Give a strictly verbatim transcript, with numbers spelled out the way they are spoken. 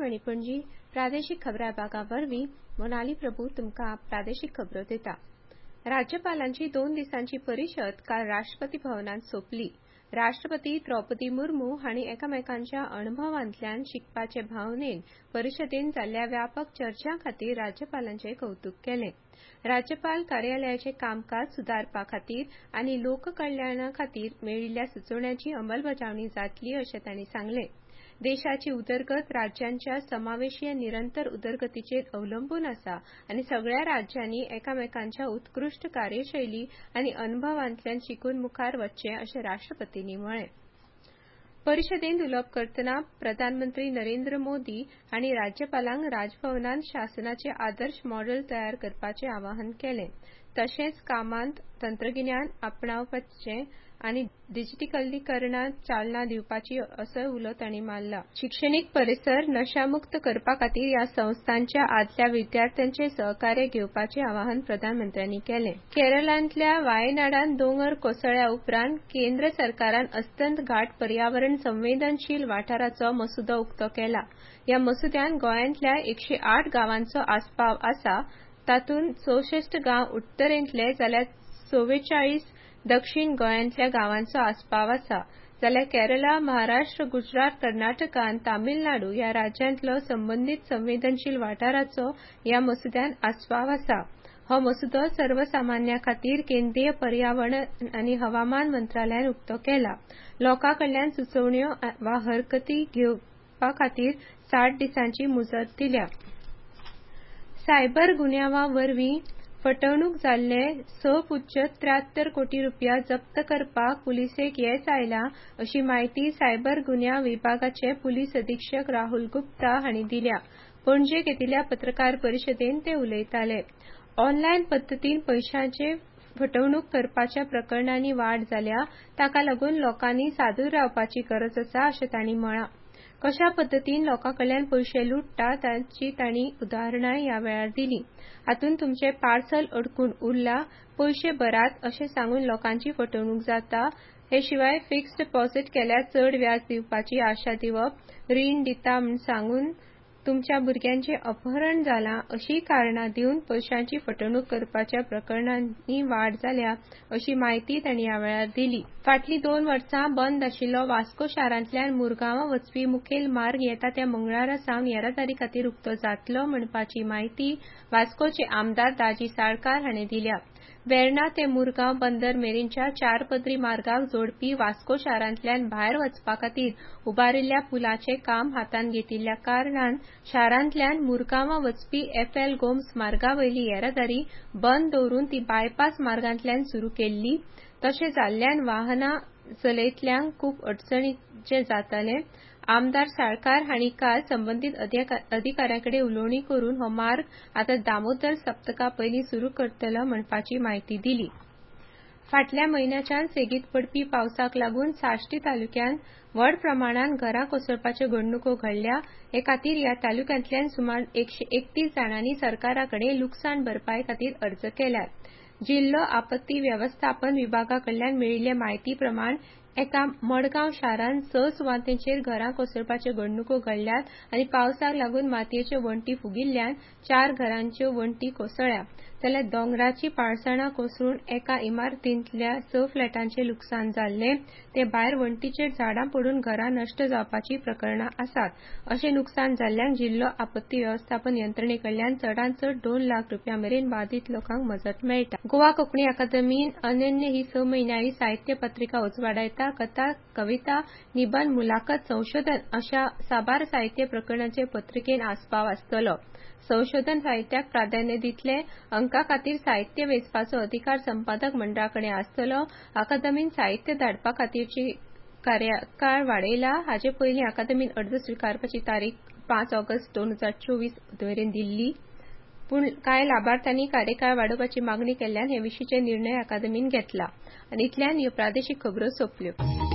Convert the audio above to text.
आकाशवाणी पणजी प्रादेशीक खबरां विभागा वरवीं मोनाली प्रभू तुमकां प्रादेशीक खबरो दिता। राज्यपालांची दोन दिसांची परिशद काल राष्ट्रपती भवनांत सोंपली। राष्ट्रपती द्रौपदी मुर्मू हांणी एकामेकांच्या अणभवांतल्यान शिकपाचे भावनेन परिशदेंत जाल्ल्या व्यापक चर्चां खातीर राज्यपालांचें कौतुक केलें। राज्यपाल कार्यालयाचें कामकाज सुदारपा खातीर आनी लोककल्याणा खातीर मेळिल्ल्या सुचोवण्यांची अंमलबजावणी जातली अशें तांणी सांगलें। देशाची उदरगत राज्यांच्या समावेशीय निरंतर उदरगतीचेर अवलंबून आसा आनी सगळ्या राज्यांनी एकामेकांच्या उत्कृश्ट कार्यशैली आनी अणभवांतल्यान शिकून मुखार वचचें अशें राष्ट्रपतींनी म्हळें। परिशदेंत उलोवप करतना प्रधानमंत्री नरेंद्र मोदी हांणी राज्यपालांक राजभवनांत शासनाचे आदर्श मॉडेल तयार करपाचें आवाहन केलें। तशेंच कामांत तंत्रगिन्यान आपणावपाचें आनी डिजिटलीकरणाक चालना दिवपाची असोय उलो तांणी मारला। शिक्षणीक परिसर नशामुक्त करपा खातीर ह्या संस्थांच्या आदल्या विद्यार्थ्यांचें सहकार्य घेवपाचें आवाहन प्रधानमंत्र्यांनी केलें। केरळांतल्या वायनाडांत दोंगर कोसळ्ळ्या उपरांत केंद्र सरकारान अस्तंत घाट पर्यावरण संवेदनशील वाठाराचो मसुदो उक्तो केला। ह्या मसुद्यांत गोंयांतल्या एकशे आठ गांवांचो आस्पाव आसा, तातूंत चौसष्ट गांव उत्तरेंतले जाल्यार चव्वेचाळीस दक्षिण गोंयांतल्या गांवांचो आस्पाव आसा, जाल्यार केरळ, महाराष्ट्र, गुजरात, कर्नाटक आनी तामिळनाडू ह्या राज्यांतलो संबंदीत संवेदनशील वाठाराचो ह्या मसुद्यांत आस्पाव आसा। हो मसुदो सर्वसामान्यां खातीर केंद्रीय पर्यावरण आनी हवामान मंत्रालयान उक्तो केला। लोकां कडल्यान सुचोवण्यो वा हरकती घेवपा खातीर साठ दिसांची मुजत दिल्या। सायबर गुन्यांवा वरवीं फटवणूक जाल्ले स पुज्य त्र्यात्तर कोटी रुपया जप्त करपाक पुलिसेक येस आयला अशी माहिती सायबर गुन्यांव विभागाचे पुलीस अधीक्षक राहुल गुप्ता हांणी दिल्या। पणजे घेतिल्ल्या पत्रकार परिशदेंत ते उलयताले। ऑनलायन पद्दतीन पयशांचे फटवणूक करपाच्या प्रकरणांनी वाड जाल्या, ताका लागून लोकांनी सादूर रावपाची गरज आसा अशें तांणी म्हळां। कशा पद्दतीन लोकां कडल्यान पयशे लुटतात तांची तांणी उदाहरणांय ह्या वेळार दिलीं। हातूंत तुमचें पार्सल अडकून उरलां, पयशे भरात अशें सांगून लोकांची फटवणूक जाता। हे शिवाय फिक्स्ड डिपॉझिट केल्यार चड व्याज दिवपाची आशा दिवप, रीण दिता म्हूण सांगून तुमच्या भुरग्यांचें अपहरण जालां अशीं कारणां दिवन पयशांची फटवणूक करपाच्या प्रकरणांनी वाड जाल्या अशी माहिती तांणी ह्या वेळार दिली। फाटलीं दोन वर्सां बंद आशिल्लो वास्को शारांतल्यान मुरगांवां वचपी मुखेल मार्ग येता त्या मंगळारा सावन येरादारी खातीर उक्तो जातलो म्हणपाची माहिती वास्कोचे आमदार दाजी साळकार हांणी दिल्या। वेर्णा ते मुरगांव बंदर मेरेनच्या चार पदरी मार्गाक जोडपी वास्को शारांतल्यान भायर वचपा खातीर उबारिल्ल्या पुलाचें काम हातांत घेतिल्ल्या कारणान शारांतल्यान मुरगांवां वचपी एफ एल गोम्स मार्गावयली येरादारी बंद दवरून ती बायपास मार्गांतल्यान सुरू केल्ली। तशें जाल्ल्यान वाहनां चलयतल्यांक खूब अडचणीचें जातलें। आमदार साळकार हांणी काल संबंदीत अधिकाऱ्यांकडेन उलोवणी करून हो मार्ग आतां दामोदर सप्तका पयलीं सुरू करतलो म्हणपाची माहिती दिली। फाटल्या म्हयन्याच्यान सेगीत पडपी पावसाक लागून साश्टी तालुक्यांत व्हड प्रमाणांत घरां कोसळपाच्यो घडणुको घडल्या। हे खातीर ह्या तालुक्यांतल्यान सुमार एकशे एकतीस जाणांनी सरकाराकडेन लुकसाण भरपाई खातीर अर्ज केल्यात। जिल्लो आपत्ती वेवस्थापन विभागा कडल्यान मेळिल्ले म्हायती प्रमाण एका मडगांव शारांत स सुवातेचेर घरां कोसळपाच्यो घडणुको घडल्यात आनी पावसाक लागून मातयेच्यो वणटी फुगिल्ल्यान चार घरांच्यो वणटी कोसळ्ळ्या, जाल्यार दोंगराची पाळसणां कोसळून एका इमारतींतल्या स फ्लॅटांचें लुकसाण जाल्लें। ते भायर वणटीचेर झाडां पडून घरां नश्ट जावपाची प्रकरणां आसात। अशें लुकसाण जाल्ल्यांक जिल्लो आपत्ती वेवस्थापन यंत्रणे कडल्यान चडांत चड दोन लाख रुपया मेरेन बाधित लोकांक मजत मेळटा। गोवा कोंकणी अकादेमीन अनन्य ही स म्हयन्याळी साहित्य पत्रिका उजवाडायता। कथा, कविता, निबंध, मुलाखत, संशोधन अशा साबार साहित्य प्रकरणांचे पत्रिकेन आस्पाव आसतलो। संशोधन साहित्याक प्राधान्य दितले। अंका खातीर साहित्य वेंचपाचो अधिकार संपादक मंडळा कडेन आसतलो। अकादेमीन साहित्य धाडपा खातीरची कार्यकाळ वाडयला। हाचे पयलीं अकादेमीन अर्ज स्विकारपाची तारीख पांच ऑगस्ट दोन हजार चोवीस मेरेन दिल्ली, पूण कांय लाभार्थ्यांनी कार्यकाळ वाडोवपाची मागणी केल्ल्यान हे विशींचे निर्णय अकादेमीन घेतला। आनी इतल्यान ह्यो प्रादेशीक खबरो सोंपल्यो।